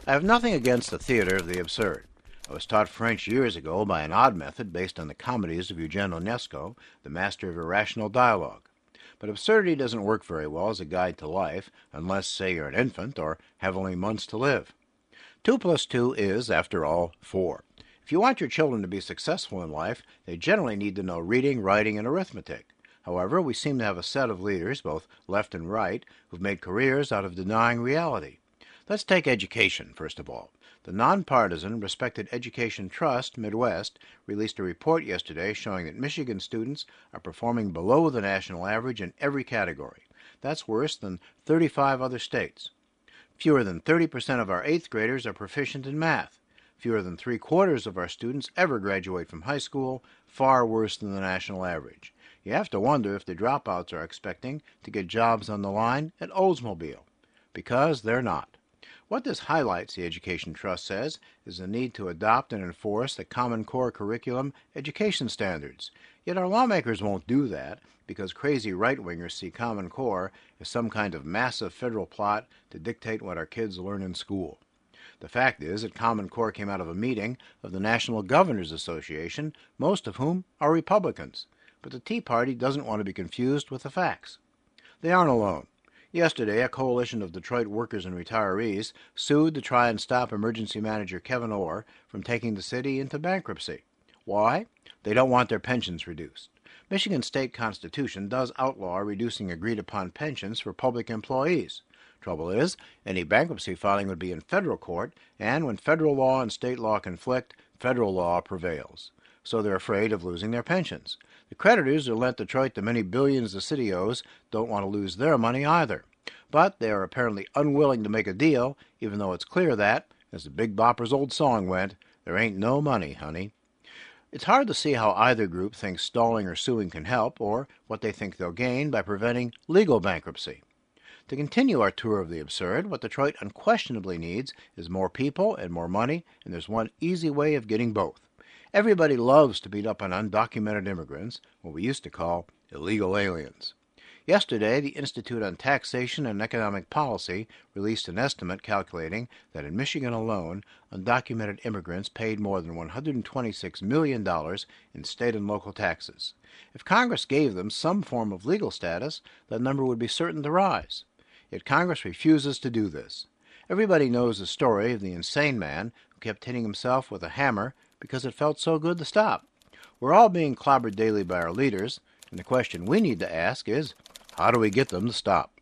I have nothing against the theater of the absurd. I was taught French years ago by an odd method based on the comedies of Eugene Ionesco, the master of irrational dialogue. But absurdity doesn't work very well as a guide to life unless, say, you're an infant or have only months to live. 2 plus 2 is, after all, 4. If you want your children to be successful in life, they generally need to know reading, writing, and arithmetic. However, we seem to have a set of leaders, both left and right, who've made careers out of denying reality. Let's take education, first of all. The nonpartisan Respected Education Trust, Midwest, released a report yesterday showing that Michigan students are performing below the national average in every category. That's worse than 35 other states. Fewer than 30% of our 8th graders are proficient in math. Fewer than 3/4 of our students ever graduate from high school, far worse than the national average. You have to wonder if the dropouts are expecting to get jobs on the line at Oldsmobile. Because they're not. What this highlights, the Education Trust says, is the need to adopt and enforce the Common Core curriculum education standards. Yet our lawmakers won't do that because crazy right-wingers see Common Core as some kind of massive federal plot to dictate what our kids learn in school. The fact is that Common Core came out of a meeting of the National Governors Association, most of whom are Republicans. But the Tea Party doesn't want to be confused with the facts. They aren't alone. Yesterday, a coalition of Detroit workers and retirees sued to try and stop emergency manager Kevin Orr from taking the city into bankruptcy. Why? They don't want their pensions reduced. Michigan's state constitution does outlaw reducing agreed-upon pensions for public employees. Trouble is, any bankruptcy filing would be in federal court, and when federal law and state law conflict, federal law prevails. So they're afraid of losing their pensions. The creditors who lent Detroit the many billions the city owes don't want to lose their money either. But they are apparently unwilling to make a deal, even though it's clear that, as the Big Bopper's old song went, there ain't no money, honey. It's hard to see how either group thinks stalling or suing can help, or what they think they'll gain by preventing legal bankruptcy. To continue our tour of the absurd, what Detroit unquestionably needs is more people and more money, and there's one easy way of getting both. Everybody loves to beat up on undocumented immigrants, what we used to call illegal aliens. Yesterday, the Institute on Taxation and Economic Policy released an estimate calculating that in Michigan alone, undocumented immigrants paid more than $126 million in state and local taxes. If Congress gave them some form of legal status, that number would be certain to rise. Yet Congress refuses to do this. Everybody knows the story of the insane man who kept hitting himself with a hammer because it felt so good to stop. We're all being clobbered daily by our leaders, and the question we need to ask is, how do we get them to stop?